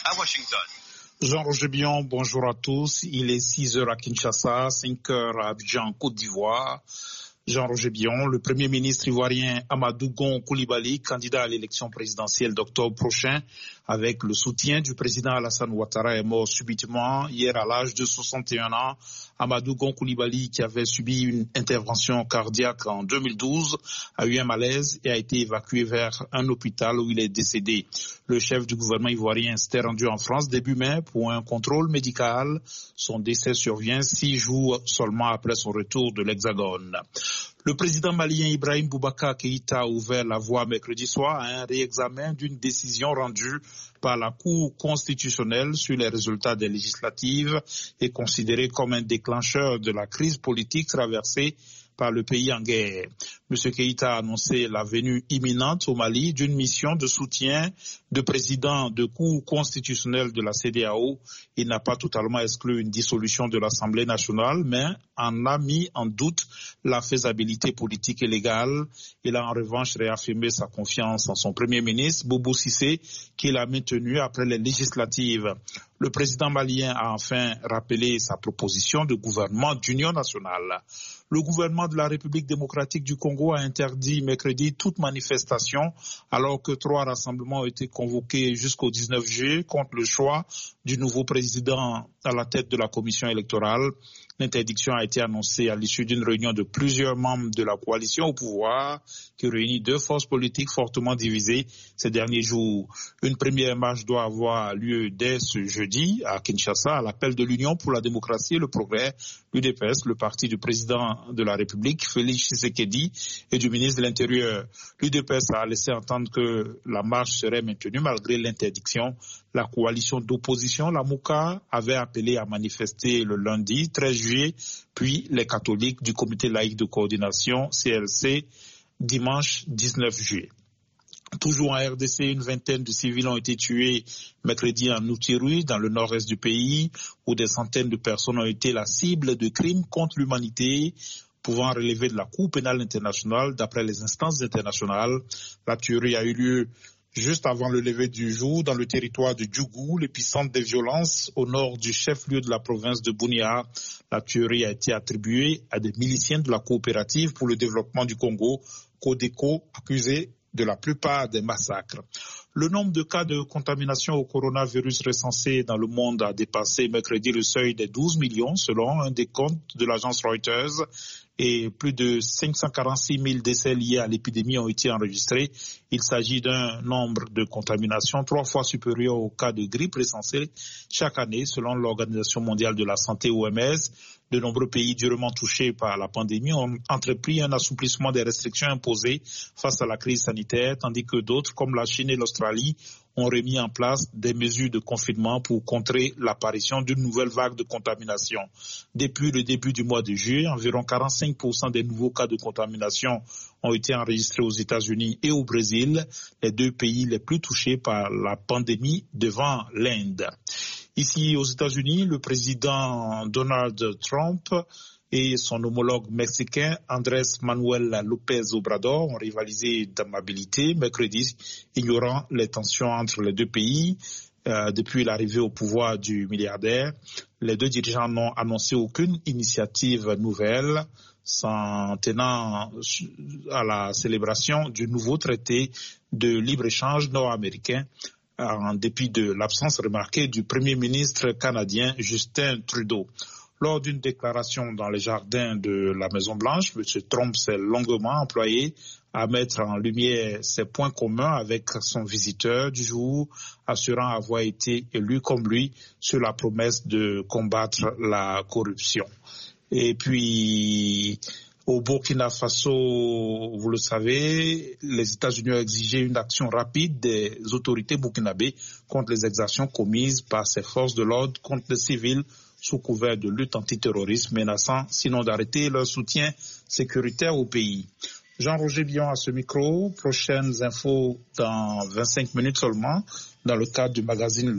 à Washington. Jean-Roger Bion, bonjour à tous. Il est 6h à Kinshasa, 5h à Abidjan, Côte d'Ivoire. Jean-Roger Bion, le Premier ministre ivoirien Amadou Gon Coulibaly, candidat à l'élection présidentielle d'octobre prochain, avec le soutien du président Alassane Ouattara, est mort subitement hier à l'âge de 61 ans. Amadou Gon Coulibaly, qui avait subi une intervention cardiaque en 2012, a eu un malaise et a été évacué vers un hôpital où il est décédé. Le chef du gouvernement ivoirien s'était rendu en France début mai pour un contrôle médical. Son décès survient 6 jours seulement après son retour de l'Hexagone. Le président malien Ibrahim Boubacar Keïta a ouvert la voie mercredi soir à un réexamen d'une décision rendue par la Cour constitutionnelle sur les résultats des législatives et considérée comme un déclencheur de la crise politique traversée par le pays en guerre. M. Keïta a annoncé la venue imminente au Mali d'une mission de soutien de président de Cour constitutionnelle de la CEDEAO. Il n'a pas totalement exclu une dissolution de l'Assemblée nationale, mais en a mis en doute la faisabilité politique et légale. Il a en revanche réaffirmé sa confiance en son Premier ministre, Boubou Cissé, qu'il a maintenu après les législatives. Le président malien a enfin rappelé sa proposition de gouvernement d'union nationale. Le gouvernement de la République démocratique du Congo a interdit mercredi toute manifestation alors que 3 rassemblements ont été convoqués jusqu'au 19 juillet contre le choix du nouveau président à la tête de la commission électorale. L'interdiction a été annoncée à l'issue d'une réunion de plusieurs membres de la coalition au pouvoir qui réunit 2 forces politiques fortement divisées ces derniers jours. Une première marche doit avoir lieu dès ce jeudi à Kinshasa à l'appel de l'Union pour la démocratie et le progrès, l'UDPS, le parti du président de la République, Félix Tshisekedi, et du ministre de l'Intérieur. L'UDPS a laissé entendre que la marche serait maintenue malgré l'interdiction. La coalition d'opposition, la MOUCA, avait appelé à manifester le lundi 13 juillet, puis les catholiques du comité laïque de coordination, CLC, dimanche 19 juillet. Toujours en RDC, une vingtaine de civils ont été tués mercredi en Outiri, dans le nord-est du pays, où des centaines de personnes ont été la cible de crimes contre l'humanité, pouvant relever de la Cour pénale internationale. D'après les instances internationales, la tuerie a eu lieu juste avant le lever du jour dans le territoire de Djougou, l'épicentre des violences au nord du chef-lieu de la province de Bunia. La tuerie a été attribuée à des miliciens de la coopérative pour le développement du Congo, Codeco, accusés de la plupart des massacres. Le nombre de cas de contamination au coronavirus recensés dans le monde a dépassé mercredi le seuil des 12 millions selon un décompte de l'agence Reuters et plus de 546 000 décès liés à l'épidémie ont été enregistrés. Il s'agit d'un nombre de contaminations 3 fois supérieur aux cas de grippe recensés chaque année selon l'Organisation mondiale de la santé OMS. De nombreux pays durement touchés par la pandémie ont entrepris un assouplissement des restrictions imposées face à la crise sanitaire, tandis que d'autres, comme la Chine et l'Australie, ont remis en place des mesures de confinement pour contrer l'apparition d'une nouvelle vague de contamination. Depuis le début du mois de juillet, environ 45% des nouveaux cas de contamination ont été enregistrés aux États-Unis et au Brésil, les 2 pays les plus touchés par la pandémie devant l'Inde. Ici, aux États-Unis, le président Donald Trump et son homologue mexicain Andrés Manuel López Obrador ont rivalisé d'amabilité mercredi, ignorant les tensions entre les 2 pays. Depuis l'arrivée au pouvoir du milliardaire, les 2 dirigeants n'ont annoncé aucune initiative nouvelle, s'en tenant à la célébration du nouveau traité de libre-échange nord-américain, en dépit de l'absence remarquée du Premier ministre canadien Justin Trudeau. Lors d'une déclaration dans les jardins de la Maison-Blanche, M. Trump s'est longuement employé à mettre en lumière ses points communs avec son visiteur du jour, assurant avoir été élu comme lui sur la promesse de combattre la corruption. Et puis, au Burkina Faso, vous le savez, les États-Unis ont exigé une action rapide des autorités burkinabées contre les exactions commises par ces forces de l'ordre contre les civils sous couvert de lutte antiterroriste, menaçant sinon d'arrêter leur soutien sécuritaire au pays. Jean-Roger Bion à ce micro. Prochaines infos dans 25 minutes seulement dans le cadre du magazine